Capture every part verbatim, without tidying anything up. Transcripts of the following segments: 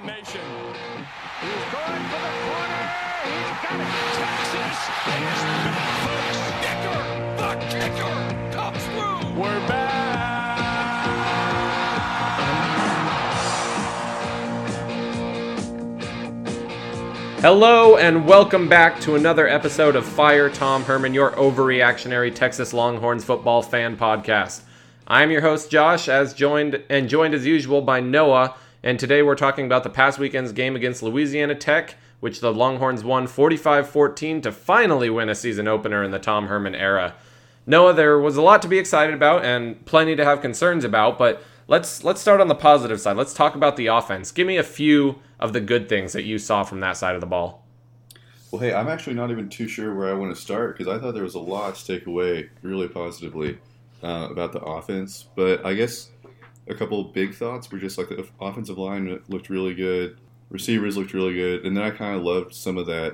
formation. He's going for the corner. He's got it. Texas is back, folks. Kicker, the kicker, comes through. We're back. Hello and welcome back to another episode of Fire Tom Herman, your overreactionary Texas Longhorns football fan podcast. I'm your host Josh, as joined and joined as usual by Noah, and today we're talking about the past weekend's game against Louisiana Tech, which the Longhorns won forty-five fourteen to finally win a season opener in the Tom Herman era. Noah, there was a lot to be excited about and plenty to have concerns about, but let's let's start on the positive side. Let's talk about the offense. Give me a few of the good things that you saw from that side of the ball. Well, hey, I'm actually not even too sure where I want to start because I thought there was a lot to take away really positively uh, about the offense. But I guess a couple of big thoughts were just like the offensive line looked really good, receivers looked really good, and then I kind of loved some of that,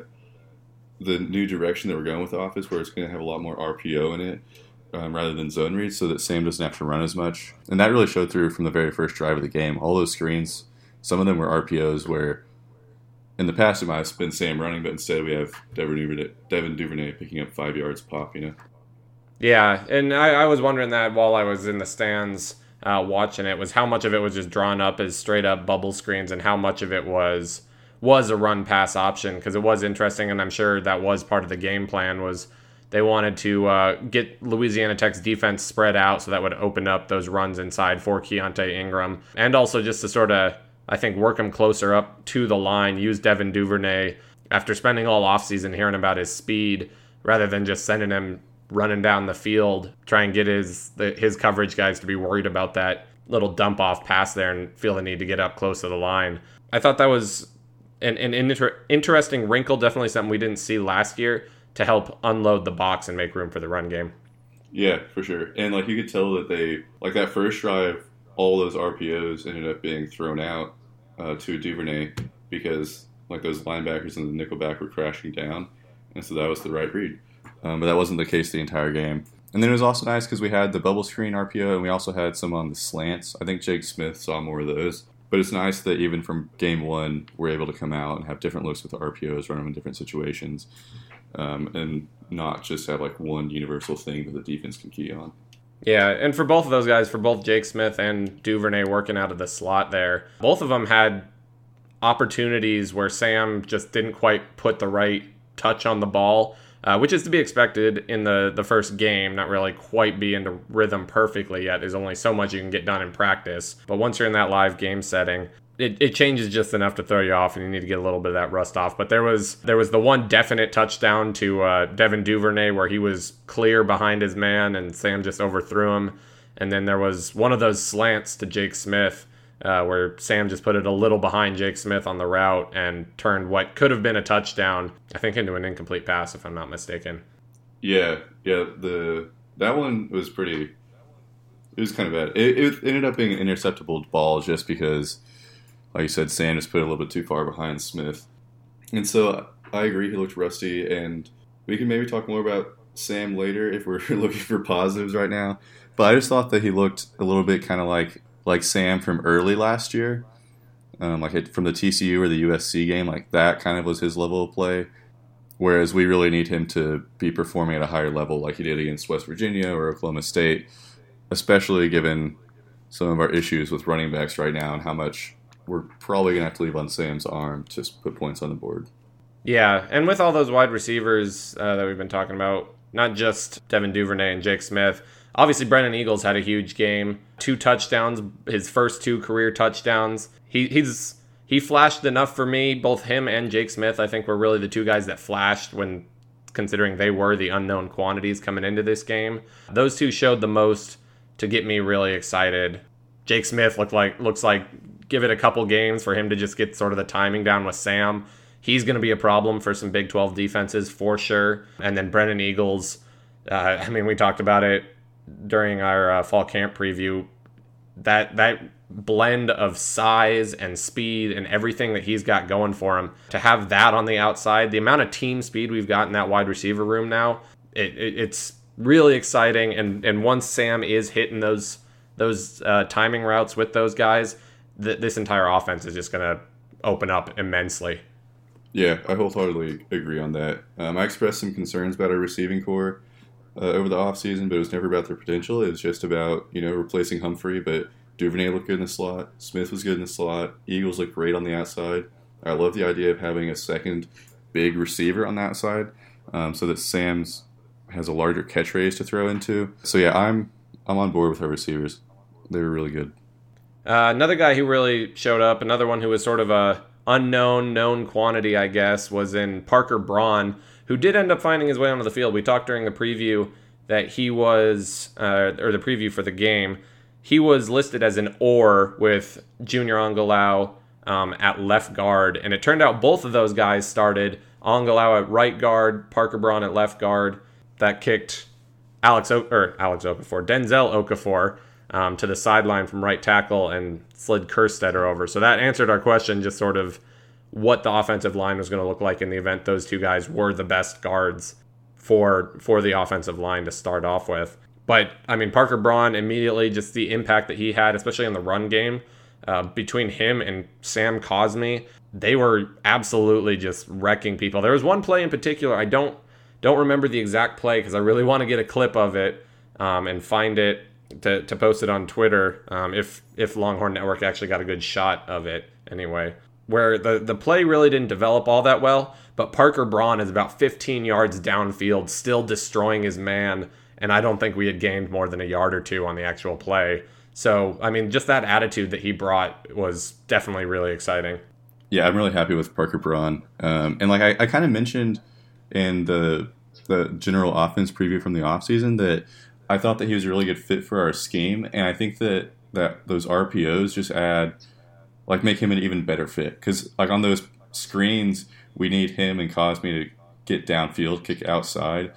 the new direction that we're going with the offense where it's going to have a lot more R P O in it um, rather than zone reads so that Sam doesn't have to run as much. And that really showed through from the very first drive of the game. All those screens, some of them were R P Os where in the past it might have been Sam running, but instead we have Devin Duvernay, Devin Duvernay picking up five yards pop, you know? Yeah, and I, I was wondering that while I was in the stands uh, watching it, was how much of it was just drawn up as straight-up bubble screens and how much of it was was a run-pass option, because it was interesting, and I'm sure that was part of the game plan, was they wanted to uh, get Louisiana Tech's defense spread out so that would open up those runs inside for Keontae Ingram, and also just to sort of, I think, work him closer up to the line, use Devin Duvernay after spending all offseason hearing about his speed, rather than just sending him running down the field, try and get his the, his coverage guys to be worried about that little dump-off pass there and feel the need to get up close to the line. I thought that was an, an inter- interesting wrinkle, definitely something we didn't see last year, to help unload the box and make room for the run game. Yeah, for sure. And like you could tell that they, like that first drive, all those R P Os ended up being thrown out uh, to Duvernay because like those linebackers and the nickelback were crashing down, and so that was the right read. Um, but that wasn't the case the entire game. And then it was also nice because we had the bubble screen R P O and we also had some on the slants. I think Jake Smith saw more of those. But it's nice that even from game one, we're able to come out and have different looks with the R P Os, run them in different situations, um, and not just have like one universal thing that the defense can key on. Yeah, and for both of those guys, for both Jake Smith and Duvernay working out of the slot there, both of them had opportunities where Sam just didn't quite put the right touch on the ball, uh, which is to be expected in the, the first game, not really quite be into rhythm perfectly yet. There's only so much you can get done in practice. But once you're in that live game setting, It, it changes just enough to throw you off, and you need to get a little bit of that rust off. But there was there was the one definite touchdown to uh, Devin Duvernay where he was clear behind his man, and Sam just overthrew him. And then there was one of those slants to Jake Smith uh, where Sam just put it a little behind Jake Smith on the route and turned what could have been a touchdown, I think, into an incomplete pass, if I'm not mistaken. Yeah, yeah. The that one was pretty. It was kind of bad. It, it ended up being an interceptable ball just because, like you said, Sam just put it a little bit too far behind Smith. And so I agree he looked rusty, and we can maybe talk more about Sam later if we're looking for positives right now. But I just thought that he looked a little bit kind of like like Sam from early last year, um, like it, from the T C U or the U S C game. Like that kind of was his level of play, whereas we really need him to be performing at a higher level like he did against West Virginia or Oklahoma State, especially given some of our issues with running backs right now and how much we're probably going to have to leave on Sam's arm to put points on the board. Yeah, and with all those wide receivers uh, that we've been talking about, not just Devin Duvernay and Jake Smith, obviously Brennan Eagles had a huge game. Two touchdowns, his first two career touchdowns. He he's he flashed enough for me. Both him and Jake Smith, I think, were really the two guys that flashed when considering they were the unknown quantities coming into this game. Those two showed the most to get me really excited. Jake Smith looked like looks like give it a couple games for him to just get sort of the timing down with Sam. He's going to be a problem for some Big twelve defenses for sure. And then Brennan Eagles, uh, I mean, we talked about it during our uh, fall camp preview. That that blend of size and speed and everything that he's got going for him, to have that on the outside, the amount of team speed we've got in that wide receiver room now, it, it, it's really exciting. And, and once Sam is hitting those those uh, timing routes with those guys, th- this entire offense is just going to open up immensely. Yeah, I wholeheartedly agree on that. Um, I expressed some concerns about our receiving core uh, over the offseason, but it was never about their potential. It was just about, you know, replacing Humphrey, but Duvernay looked good in the slot. Smith was good in the slot. Eagles looked great on the outside. I love the idea of having a second big receiver on that side um, so that Sam's has a larger catch radius to throw into. So, yeah, I'm I'm on board with our receivers. They were really good. Uh, another guy who really showed up, another one who was sort of a unknown, known quantity, I guess, was in Parker Braun, who did end up finding his way onto the field. We talked during the preview that he was, uh, or the preview for the game, he was listed as an or with Junior Angilau um, at left guard, and it turned out both of those guys started. Angilau at right guard, Parker Braun at left guard. That kicked Alex o- or Alex Okafor, Denzel Okafor, Um, to the sideline from right tackle and slid Kerstetter over. So that answered our question, just sort of what the offensive line was going to look like in the event those two guys were the best guards for for the offensive line to start off with. But, I mean, Parker Braun, immediately just the impact that he had, especially in the run game, uh, between him and Sam Cosmi, they were absolutely just wrecking people. There was one play in particular, I don't, don't remember the exact play because I really want to get a clip of it um, and find it To, to post it on Twitter, um, if if Longhorn Network actually got a good shot of it anyway, where the, the play really didn't develop all that well, but Parker Braun is about fifteen yards downfield, still destroying his man, and I don't think we had gained more than a yard or two on the actual play. So, I mean, just that attitude that he brought was definitely really exciting. Yeah, I'm really happy with Parker Braun. Um, and like I, I kind of mentioned in the the general offense preview from the offseason that I thought that he was a really good fit for our scheme, and I think that, that those R P Os just add, like, make him an even better fit. Because, like, on those screens, we need him and Cosmi to get downfield, kick outside,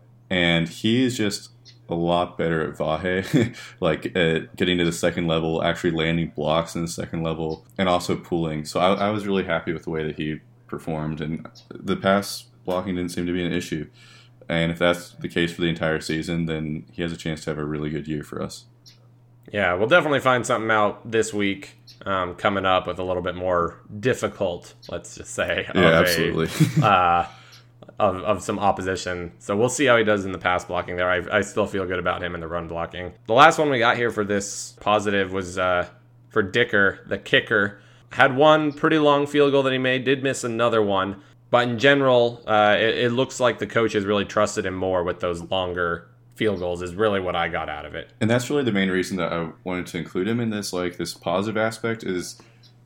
and he is just a lot better at Vahe, like, at getting to the second level, actually landing blocks in the second level, and also pulling. So I, I was really happy with the way that he performed, and the pass blocking didn't seem to be an issue. And if that's the case for the entire season, then he has a chance to have a really good year for us. Yeah, we'll definitely find something out this week um, coming up with a little bit more difficult, let's just say. Yeah, of absolutely. A, uh, of, of some opposition. So we'll see how he does in the pass blocking there. I, I still feel good about him in the run blocking. The last one we got here for this positive was uh, for Dicker, the kicker. Had one pretty long field goal that he made, did miss another one. But in general, uh, it, it looks like the coach has really trusted him more with those longer field goals is really what I got out of it. And that's really the main reason that I wanted to include him in this, like, this positive aspect is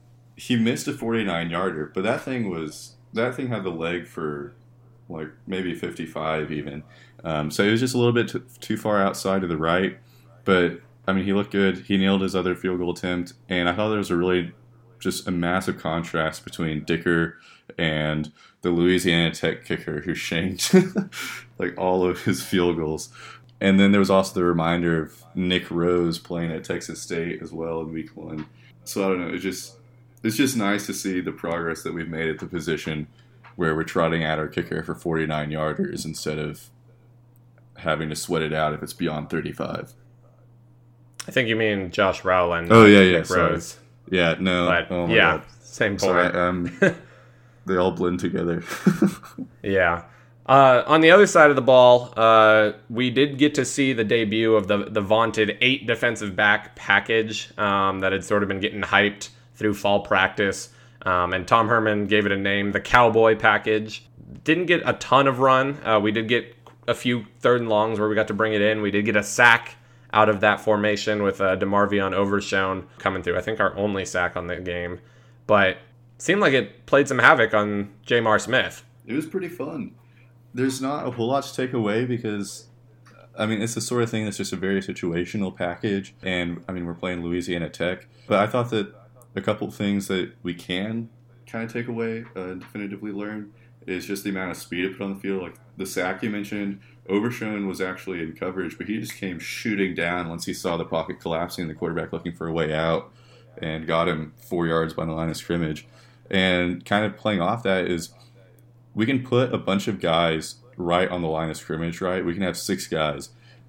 he missed a forty-nine yarder, but that thing was, that thing had the leg for, like, maybe fifty-five even. Um, so it was just a little bit t- too far outside to the right. But, I mean, he looked good. He nailed his other field goal attempt. And I thought there was a really, just a massive contrast between Dicker and the Louisiana Tech kicker who shanked like all of his field goals. And then there was also the reminder of Nick Rose playing at Texas State as well in week one. So I don't know, it's just it's just nice to see the progress that we've made at the position where we're trotting at our kicker for forty-nine yarders instead of having to sweat it out if it's beyond thirty-five. I think you mean Josh Rowland. Oh yeah, yeah, Nick sorry. Rose. Yeah, no. But oh my yeah, God. same point. Sorry, um, they all blend together. Yeah. Uh, on the other side of the ball, uh, we did get to see the debut of the the vaunted eight defensive back package um, that had sort of been getting hyped through fall practice. Um, and Tom Herman gave it a name, the Cowboy package. Didn't get a ton of run. Uh, we did get a few third and longs where we got to bring it in. We did get a sack out of that formation with uh, DeMarvion Overshone coming through. I think our only sack on the game. But seemed like it played some havoc on Jamar Smith. It was pretty fun. There's not a whole lot to take away because, I mean, it's the sort of thing that's just a very situational package. And, I mean, we're playing Louisiana Tech. But I thought that a couple of things that we can kind of take away uh, and definitively learn is just the amount of speed it put on the field. Like the sack you mentioned, Overshone was actually in coverage, but he just came shooting down once he saw the pocket collapsing and the quarterback looking for a way out and got him four yards by the line of scrimmage. And kind of playing off that is we can put a bunch of guys right on the line of scrimmage, right? We can have six guys.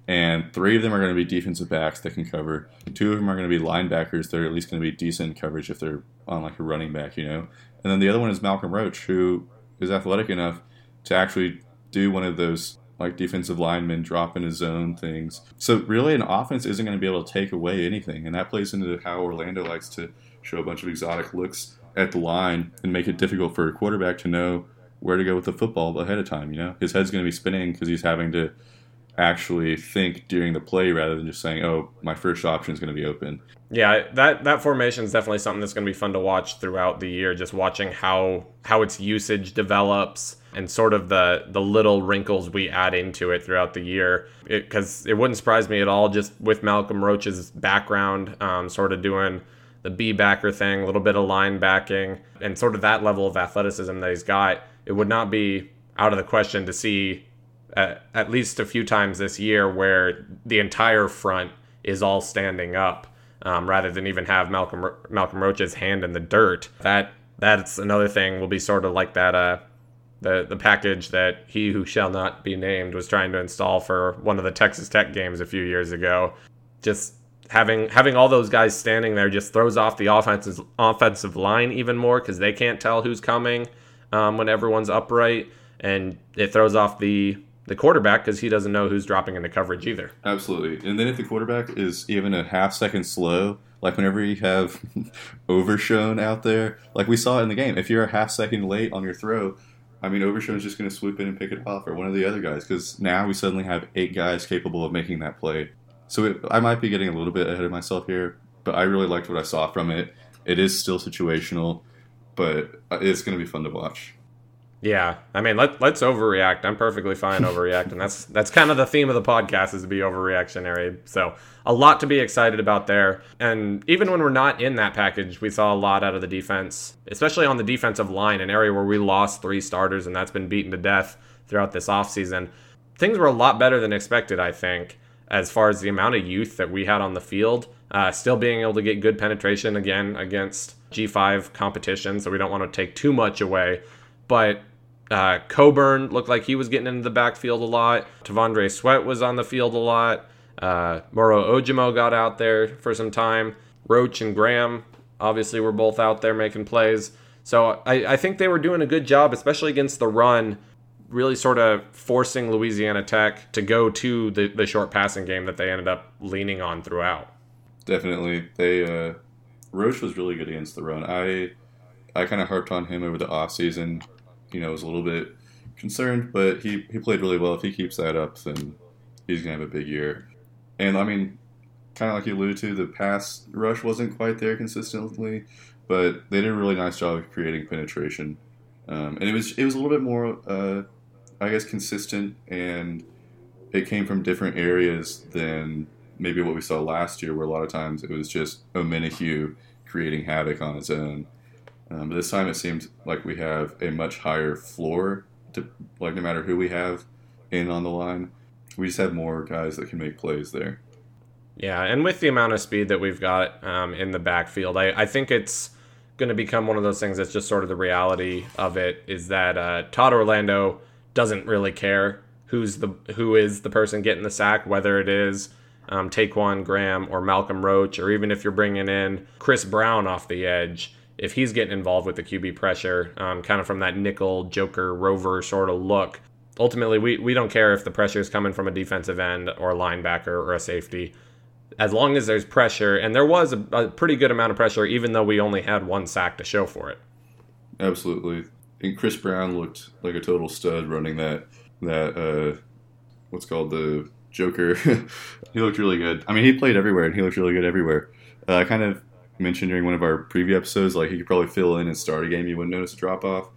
And three of them are going to be defensive backs that can cover. Two of them are going to be linebackers that are at least going to be decent coverage if they're on like a running back, you know. And then the other one is Malcolm Roach, who is athletic enough to actually do one of those like defensive linemen drop in his zone things. So really an offense isn't going to be able to take away anything. And that plays into how Orlando likes to show a bunch of exotic looks at the line and make it difficult for a quarterback to know where to go with the football ahead of time, you know. His head's going to be spinning because he's having to actually think during the play rather than just saying, oh, my first option is going to be open. Yeah, that, that formation is definitely something that's going to be fun to watch throughout the year, just watching how how its usage develops and sort of the, the little wrinkles we add into it throughout the year. Because it, it wouldn't surprise me at all just with Malcolm Roach's background, um, sort of doing the B-backer thing, a little bit of linebacking, and sort of that level of athleticism that he's got. It would not be out of the question to see at, at least a few times this year where the entire front is all standing up. Um, rather than even have Malcolm Malcolm Roach's hand in the dirt. That that's another thing. Will be sort of like that uh, the the package that he who shall not be named was trying to install for one of the Texas Tech games a few years ago. Just having having all those guys standing there just throws off the offensive offensive line even more because they can't tell who's coming um, when everyone's upright, and it throws off the the quarterback because he doesn't know who's dropping into coverage either. Absolutely. And then if the quarterback is even a half second slow, like whenever you have Overshown out there, like we saw in the game, if you're a half second late on your throw, I mean, Overshown's just going to swoop in and pick it off, or one of the other guys, because now we suddenly have eight guys capable of making that play. So it, I might be getting a little bit ahead of myself here, but I really liked what I saw from it. It is still situational, but it's going to be fun to watch. Yeah, I mean, let, let's overreact. I'm perfectly fine overreacting. That's that's kind of the theme of the podcast, is to be overreactionary. So a lot to be excited about there. And even when we're not in that package, we saw a lot out of the defense, especially on the defensive line, an area where we lost three starters, and that's been beaten to death throughout this offseason. Things were a lot better than expected, I think, as far as the amount of youth that we had on the field. Uh, still being able to get good penetration, again, against G five competition, so we don't want to take too much away. But uh, Coburn looked like he was getting into the backfield a lot. Tavondre Sweat was on the field a lot. Uh, Moro Ojimo got out there for some time. Roach and Graham obviously were both out there making plays. So I, I think they were doing a good job, especially against the run, really sort of forcing Louisiana Tech to go to the, the short passing game that they ended up leaning on throughout. Definitely. They uh, Roach was really good against the run. I I kind of harped on him over the offseason. You know, was a little bit concerned, but he, he played really well. If he keeps that up, then he's going to have a big year. And, I mean, kind of like you alluded to, the pass rush wasn't quite there consistently, but they did a really nice job of creating penetration. Um, and it was it was a little bit more, uh, I guess, consistent, and it came from different areas than maybe what we saw last year, where a lot of times it was just Omenihu creating havoc on his own. Um, but this time it seemed like we have a much higher floor, to, like no matter who we have in on the line. We just have more guys that can make plays there. Yeah, and with the amount of speed that we've got um, in the backfield, I, I think it's going to become one of those things that's just sort of the reality of it, is that uh, Todd Orlando doesn't really care who's the who is the person getting the sack, whether it is um, Taquan Graham or Malcolm Roach, or even if you're bringing in Chris Brown off the edge. If he's getting involved with the Q B pressure, um, kind of from that nickel, joker, rover sort of look, ultimately we, we don't care if the pressure is coming from a defensive end or a linebacker or a safety. As long as there's pressure, and there was a, a pretty good amount of pressure, even though we only had one sack to show for it. Absolutely. And Chris Brown looked like a total stud running that, that uh, what's called the joker. He looked really good. I mean, he played everywhere, and he looked really good everywhere. I uh, kind of mentioned during one of our preview episodes, like he could probably fill in and start a game, you wouldn't notice a drop off.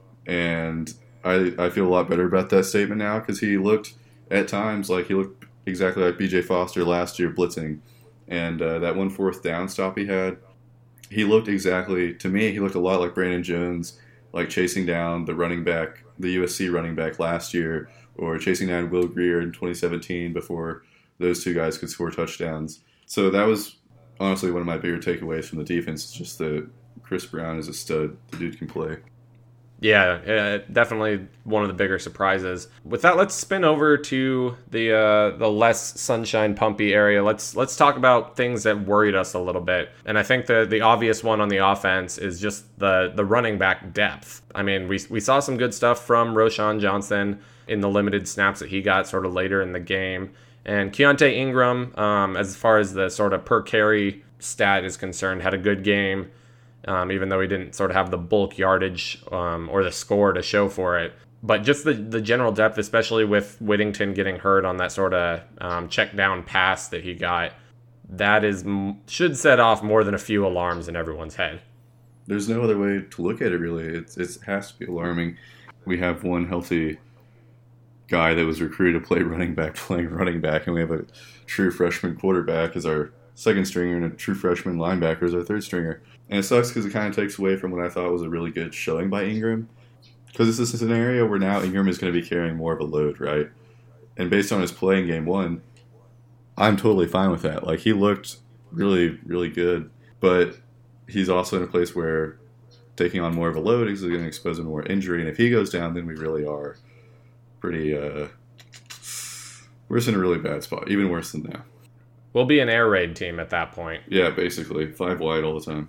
And I I feel a lot better about that statement now, because he looked at times like he looked exactly like B J Foster last year blitzing. And uh, that one fourth down stop he had, he looked exactly, to me, he looked a lot like Brandon Jones, like chasing down the running back, the U S C running back last year, or chasing down Will Grier in twenty seventeen before those two guys could score touchdowns. So that was honestly one of my bigger takeaways from the defense, is just that Chris Brown is a stud. The dude can play. Yeah, yeah, definitely one of the bigger surprises. With that, let's spin over to the uh, the less sunshine pumpy area. Let's let's talk about things that worried us a little bit. And I think the the obvious one on the offense is just the the running back depth. I mean, we we saw some good stuff from Roschon Johnson in the limited snaps that he got sort of later in the game. And Keontae Ingram, um, as far as the sort of per carry stat is concerned, had a good game. Um, even though he didn't sort of have the bulk yardage um, or the score to show for it. But just the, the general depth, especially with Whittington getting hurt on that sort of um, check down pass that he got, that is should set off more than a few alarms in everyone's head. There's no other way to look at it, really. It's, it has to be alarming. We have one healthy guy that was recruited to play running back playing running back, and we have a true freshman quarterback as our second stringer and a true freshman linebacker as our third stringer. And it sucks because it kind of takes away from what I thought was a really good showing by Ingram. Because this is a scenario where now Ingram is going to be carrying more of a load, right? And based on his play in game one, I'm totally fine with that. Like, he looked really, really good. But he's also in a place where taking on more of a load is going to expose him to more injury. And if he goes down, then we really are pretty, uh, we're just in a really bad spot. Even worse than now. We'll be an air raid team at that point. Yeah, basically. Five wide all the time.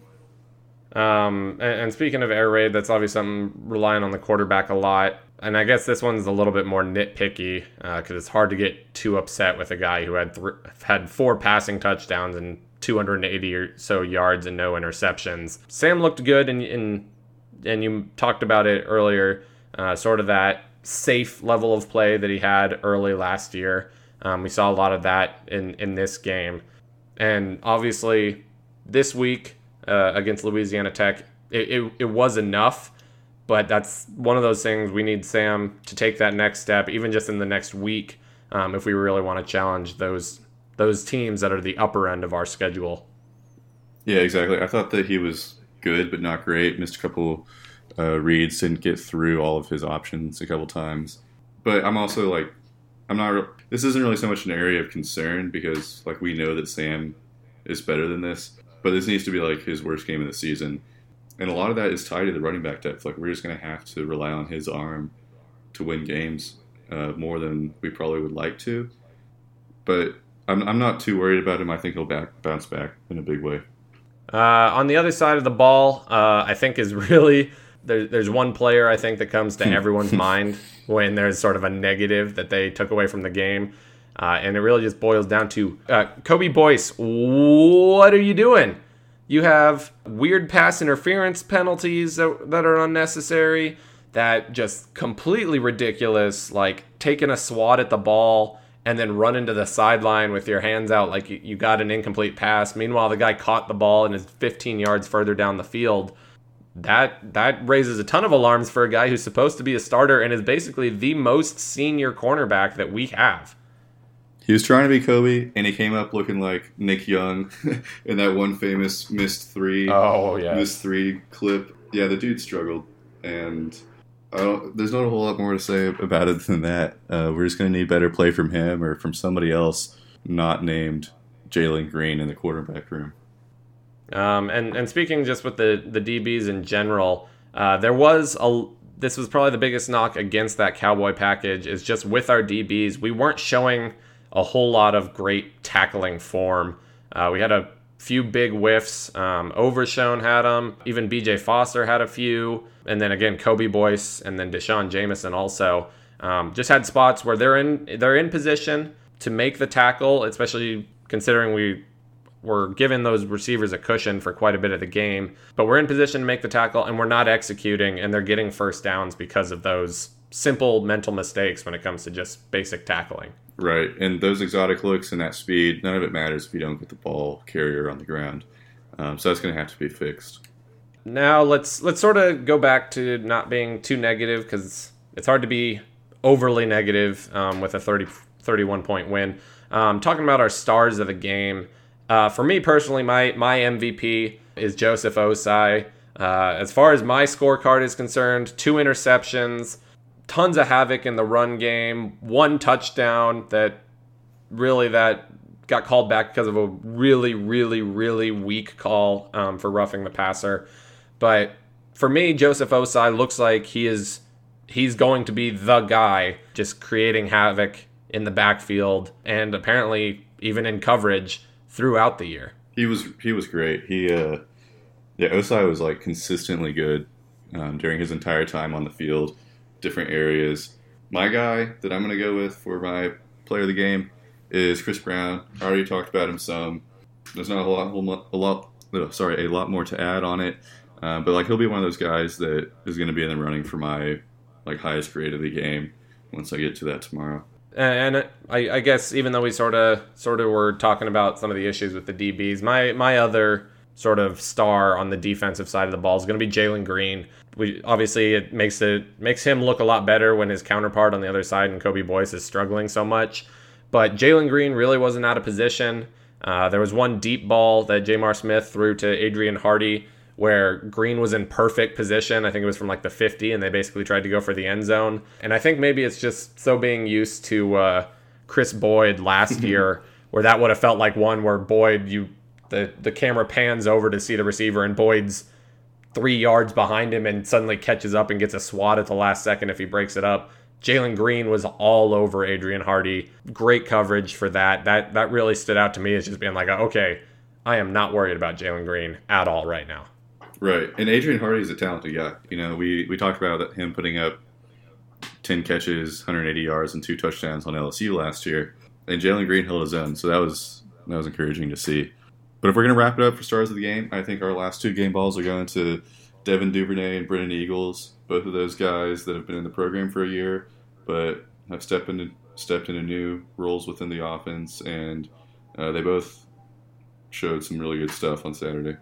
Um, and, and speaking of air raid, that's obviously something relying on the quarterback a lot. And I guess this one's a little bit more nitpicky because uh, it's hard to get too upset with a guy who had th- had four passing touchdowns and two hundred eighty or so yards and no interceptions. Sam looked good, and and, and you talked about it earlier, uh, sort of that safe level of play that he had early last year. Um, we saw a lot of that in, in this game. And obviously, this week, Uh, against Louisiana Tech, it, it it was enough, but that's one of those things we need Sam to take that next step, even just in the next week, um, if we really want to challenge those those teams that are the upper end of our schedule. Yeah, exactly. I thought that he was good, but not great. Missed a couple uh, reads, didn't get through all of his options a couple times. But I'm also like, I'm not. Re- this isn't really so much an area of concern because like we know that Sam is better than this. But this needs to be like his worst game of the season. And a lot of that is tied to the running back depth. Like, we're just going to have to rely on his arm to win games uh, more than we probably would like to. But I'm, I'm not too worried about him. I think he'll back, bounce back in a big way. Uh, on the other side of the ball, uh, I think is really... There, there's one player, I think, that comes to everyone's mind when there's sort of a negative that they took away from the game. Uh, and it really just boils down to uh, Kobe Boyce. What are you doing? You have weird pass interference penalties that, that are unnecessary, that just completely ridiculous, like taking a swat at the ball and then run into the sideline with your hands out like you, you got an incomplete pass. Meanwhile, the guy caught the ball and is fifteen yards further down the field. That that raises a ton of alarms for a guy who's supposed to be a starter and is basically the most senior cornerback that we have. He was trying to be Kobe, and he came up looking like Nick Young in that one famous missed three, oh, yeah. missed three clip. Yeah, the dude struggled, and I don't, there's not a whole lot more to say about it than that. Uh, we're just going to need better play from him or from somebody else not named Jalen Green in the quarterback room. Um, and, and speaking just with the, the D Bs in general, uh, there was a... This was probably the biggest knock against that Cowboy package is just with our D Bs, we weren't showing a whole lot of great tackling form. Uh, we had a few big whiffs. Um, Overshone had them. Even B J Foster had a few. And then again, Kobe Boyce and then Deshaun Jameson also um, just had spots where they're in they're in position to make the tackle, especially considering we were giving those receivers a cushion for quite a bit of the game. But we're in position to make the tackle, and we're not executing, and they're getting first downs because of those simple mental mistakes when it comes to just basic tackling. Right, and those exotic looks and that speed, none of it matters if you don't get the ball carrier on the ground. Um, so that's going to have to be fixed. Now let's let's sort of go back to not being too negative because it's hard to be overly negative um, with a thirty, thirty-one point win. Um, talking about our stars of the game, uh, for me personally, my my M V P is Joseph Osai. Uh, as far as my scorecard is concerned, two interceptions, tons of havoc in the run game, one touchdown that really that got called back because of a really, really, really weak call um, for roughing the passer. But for me, Joseph Osai looks like he is he's going to be the guy, just creating havoc in the backfield and apparently even in coverage throughout the year. He was he was great. He uh, yeah, Osai was like consistently good um, during his entire time on the field, different areas. My guy that I'm gonna go with for my player of the game is Chris Brown. I already talked about him some. There's not a lot, a lot, oh, sorry, a lot more to add on it. Um, but like he'll be one of those guys that is going to be in the running for my like highest grade of the game once I get to that tomorrow. And I, I guess even though we sort of sort of were talking about some of the issues with the D Bs, my my other sort of star on the defensive side of the ball is going to be Jalen Green. We obviously it makes it makes him look a lot better when his counterpart on the other side and Kobe Boyce is struggling so much. But Jalen Green really wasn't out of position. Uh, there was one deep ball that Jamar Smith threw to Adrian Hardy where Green was in perfect position. I think it was from like the fifty, and they basically tried to go for the end zone. And I think maybe it's just so being used to uh, Chris Boyd last year, where that would have felt like one where Boyd, you the, the camera pans over to see the receiver, and Boyd's three yards behind him and suddenly catches up and gets a swat at the last second if he breaks it up. Jalen Green was all over Adrian Hardy. Great coverage for that. That that really stood out to me as just being like, okay, I am not worried about Jalen Green at all right now. Right, and Adrian Hardy is a talented guy. You know, we, we talked about him putting up ten catches, one hundred eighty yards, and two touchdowns on L S U last year, and Jalen Green held his own, so that was that was encouraging to see. But if we're going to wrap it up for stars of the game, I think our last two game balls are going to Devin Duvernay and Brennan Eagles, both of those guys that have been in the program for a year, but have stepped into stepped into new roles within the offense, and uh, they both showed some really good stuff on Saturday.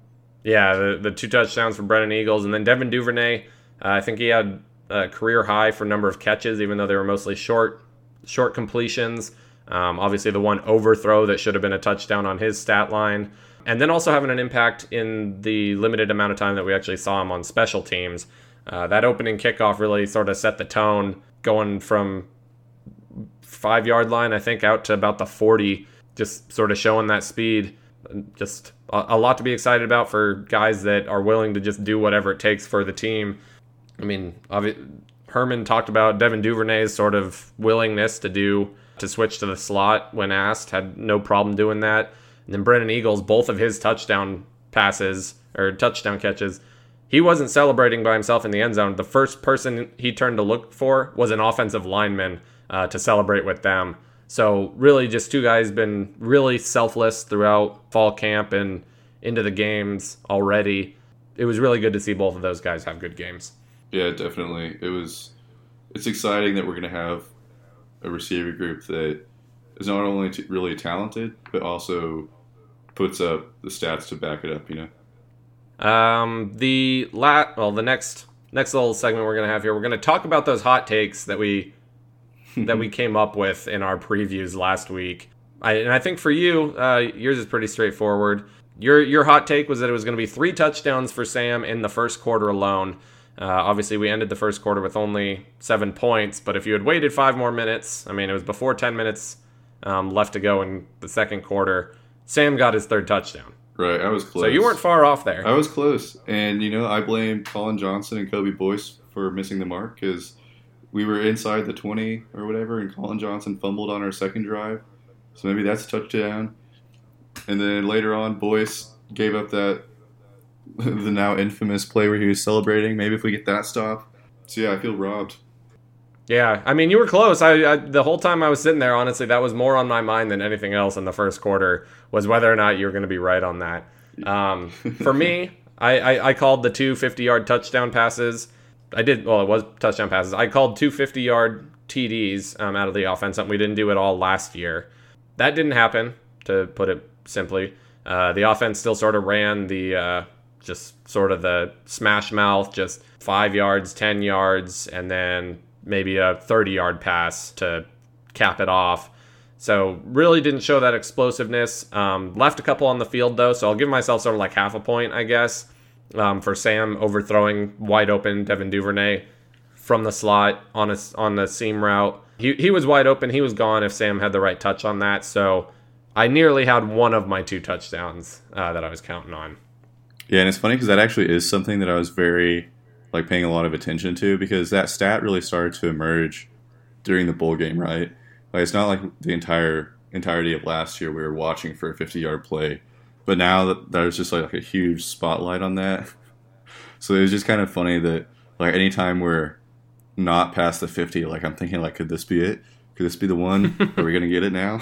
Yeah, the, the two touchdowns for Brennan Eagles, and then Devin Duvernay, uh, I think he had a career high for number of catches, even though they were mostly short short completions. Um, obviously, the one overthrow that should have been a touchdown on his stat line. And then also having an impact in the limited amount of time that we actually saw him on special teams. Uh, that opening kickoff really sort of set the tone, going from five-yard line, I think, out to about the forty, just sort of showing that speed. Just a, a lot to be excited about for guys that are willing to just do whatever it takes for the team. I mean, obvi- Herman talked about Devin Duvernay's sort of willingness to do to switch to the slot when asked, had no problem doing that. And then Brennan Eagles, both of his touchdown passes or touchdown catches, he wasn't celebrating by himself in the end zone. The first person he turned to look for was an offensive lineman uh, to celebrate with them. So really just two guys been really selfless throughout fall camp and into the games already. It was really good to see both of those guys have good games. Yeah, definitely. It was. It's exciting that we're going to have a receiver group that is not only t- really talented, but also puts up the stats to back it up, you know? Um, the la- well, the next next little segment we're going to have here, we're going to talk about those hot takes that we that we came up with in our previews last week. I, and I think for you, uh, yours is pretty straightforward. Your your hot take was that it was going to be three touchdowns for Sam in the first quarter alone. Uh, obviously, we ended the first quarter with only seven points, but if you had waited five more minutes, I mean, it was before ten minutes um, left to go in the second quarter, Sam got his third touchdown. Right, I was close. So you weren't far off there. I was close. And, you know, I blame Colin Johnson and Kobe Boyce for missing the mark because we were inside the twenty or whatever, and Colin Johnson fumbled on our second drive. So maybe that's a touchdown. And then later on, Boyce gave up that the now infamous play where he was celebrating. Maybe if we get that stop. So, yeah, I feel robbed. Yeah, I mean, you were close. I, I the whole time I was sitting there, honestly, that was more on my mind than anything else in the first quarter, was whether or not you were going to be right on that. Um, for me, I, I, I called the two fifty-yard touchdown passes. I did, well, it was touchdown passes. I called two fifty-yard T Ds um, out of the offense, something we didn't do at all last year. That didn't happen, to put it simply. Uh, the offense still sort of ran the... Uh, just sort of the smash mouth, just five yards, ten yards, and then maybe a thirty-yard pass to cap it off. So really didn't show that explosiveness. Um, left a couple on the field, though, so I'll give myself sort of like half a point, I guess, um, for Sam overthrowing wide open Devin Duvernay from the slot on a, on the seam route. He, he was wide open. He was gone if Sam had the right touch on that. So I nearly had one of my two touchdowns uh, that I was counting on. Yeah, and it's funny because that actually is something that I was very like paying a lot of attention to because that stat really started to emerge during the bowl game, right? Like it's not like the entire entirety of last year we were watching for a fifty-yard play, but now that there's just like a huge spotlight on that. So it was just kind of funny that like anytime we're not past the fifty, like I'm thinking like, could this be it? Could this be the one? Are we gonna get it now?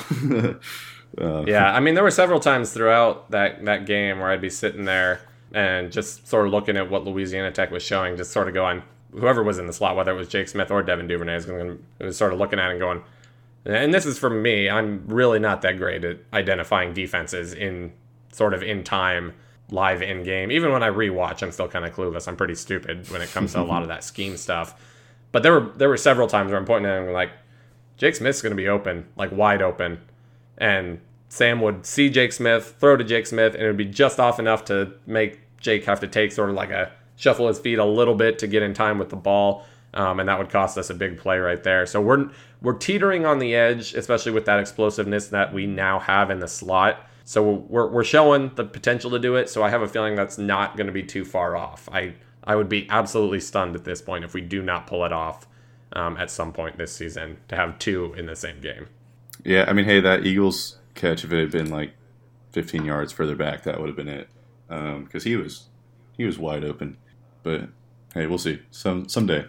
uh, Yeah, I mean, there were several times throughout that, that game where I'd be sitting there and just sort of looking at what Louisiana Tech was showing, just sort of going, whoever was in the slot, whether it was Jake Smith or Devin Duvernay, was, going to, was sort of looking at it and going, and this is for me, I'm really not that great at identifying defenses in sort of in time, live in game. Even when I rewatch, I'm still kind of clueless. I'm pretty stupid when it comes to a lot of that scheme stuff. But there were there were several times where I'm pointing at him like, Jake Smith's going to be open, like wide open. And Sam would see Jake Smith, throw to Jake Smith, and it would be just off enough to make Jake have to take sort of like a shuffle his feet a little bit to get in time with the ball. Um, and that would cost us a big play right there. So we're we're teetering on the edge, especially with that explosiveness that we now have in the slot. So we're we're showing the potential to do it. So I have a feeling that's not going to be too far off. I I would be absolutely stunned at this point if we do not pull it off um, at some point this season to have two in the same game. Yeah, I mean, hey, that Eagles catch, if it had been like fifteen yards further back, that would have been it. Because um, he was he was wide open. But hey, we'll see. Some someday.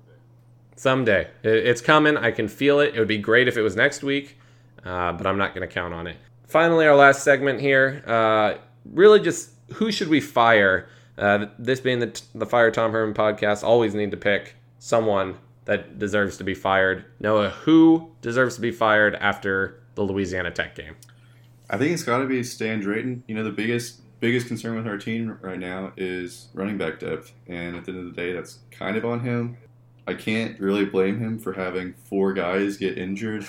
Someday. It's coming. I can feel it. It would be great if it was next week, uh, but I'm not going to count on it. Finally, our last segment here. Uh, really just who should we fire? Uh, this being the, the Fire Tom Herman podcast, always need to pick someone that deserves to be fired. Noah, who deserves to be fired after the Louisiana Tech game? I think it's got to be Stan Drayton. You know, the biggest biggest concern with our team right now is running back depth. And at the end of the day, that's kind of on him. I can't really blame him for having four guys get injured.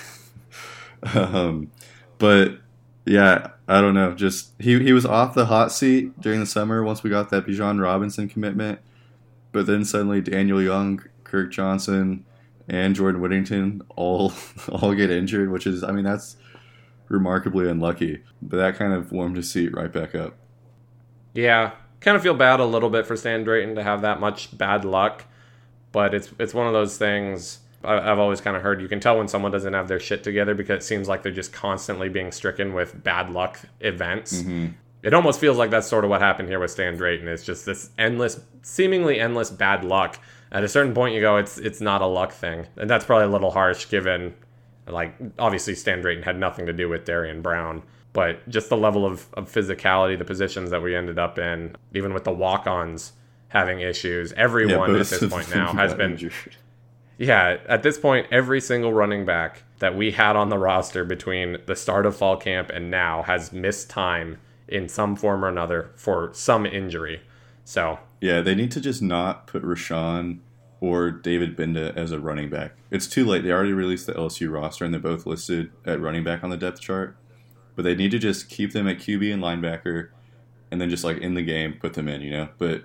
um, but, yeah, I don't know. Just he, he was off the hot seat during the summer once we got that Bijan Robinson commitment. But then suddenly Daniel Young, Kirk Johnson, and Jordan Whittington all all get injured, which is, I mean, that's remarkably unlucky. But that kind of warmed his seat right back up. Yeah, kind of feel bad a little bit for Stan Drayton to have that much bad luck. But it's it's one of those things I've always kind of heard. You can tell when someone doesn't have their shit together because it seems like they're just constantly being stricken with bad luck events. Mm-hmm. It almost feels like that's sort of what happened here with Stan Drayton. It's just this endless, seemingly endless bad luck. At a certain point, you go, it's it's not a luck thing. And that's probably a little harsh given, like, obviously Stan Drayton had nothing to do with Darian Brown. But just the level of, of physicality, the positions that we ended up in, even with the walk-ons having issues. Everyone yeah, at this point now has been injured. Yeah, at this point, every single running back that we had on the roster between the start of fall camp and now has missed time in some form or another for some injury. So yeah, they need to just not put Rashawn or David Binda as a running back. It's too late. They already released the L S U roster and they're both listed at running back on the depth chart. But they need to just keep them at Q B and linebacker and then just like in the game put them in, you know? But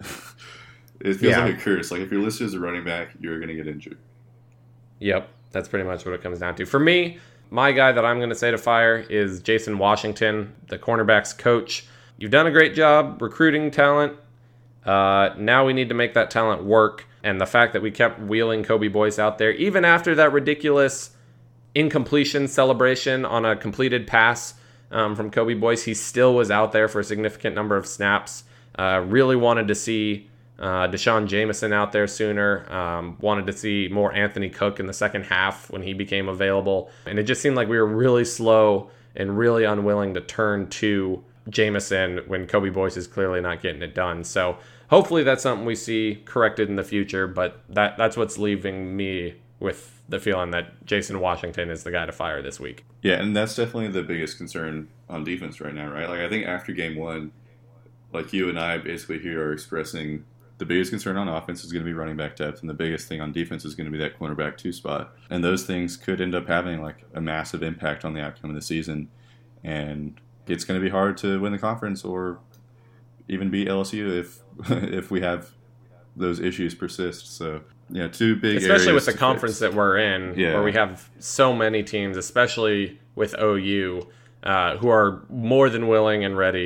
it feels yeah. like a curse. Like if you're listed as a running back, you're going to get injured. Yep, that's pretty much what it comes down to. For me, my guy that I'm going to say to fire is Jason Washington, the cornerbacks coach. You've done a great job recruiting talent. Uh, now we need to make that talent work. And the fact that we kept wheeling Kobe Boyce out there, even after that ridiculous incompletion celebration on a completed pass um, from Kobe Boyce, he still was out there for a significant number of snaps. Uh, really wanted to see Uh, Deshaun Jameson out there sooner. Um, wanted to see more Anthony Cook in the second half when he became available. And it just seemed like we were really slow and really unwilling to turn to Jameson when Kobe Boyce is clearly not getting it done. So hopefully that's something we see corrected in the future. But that that's what's leaving me with the feeling that Jason Washington is the guy to fire this week. Yeah, and that's definitely the biggest concern on defense right now, right? Like I think after game one, like you and I basically here are expressing the biggest concern on offense is going to be running back depth, and the biggest thing on defense is going to be that cornerback two spot. And those things could end up having like a massive impact on the outcome of the season. And it's going to be hard to win the conference or even beat L S U if if we have those issues persist. So yeah, two big especially areas with the conference fix. that we're in, yeah. where we have so many teams, especially with O U, uh, who are more than willing and ready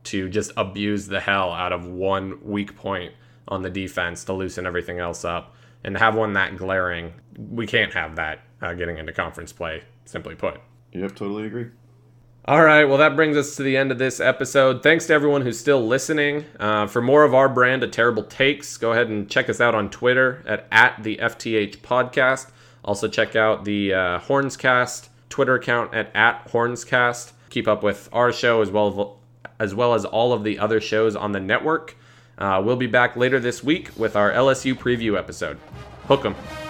to just abuse the hell out of one weak point on the defense to loosen everything else up. And have one that glaring, we can't have that uh, getting into conference play, simply put. Yep, totally agree. All right, well, that brings us to the end of this episode. Thanks to everyone who's still listening. Uh, for more of our brand of terrible takes, go ahead and check us out on Twitter at, at the F T H Podcast. Also check out the uh, Hornscast Twitter account at, at Hornscast. Keep up with our show as well as, well as all of the other shows on the network. Uh, we'll be back later this week with our L S U preview episode. Hook 'em.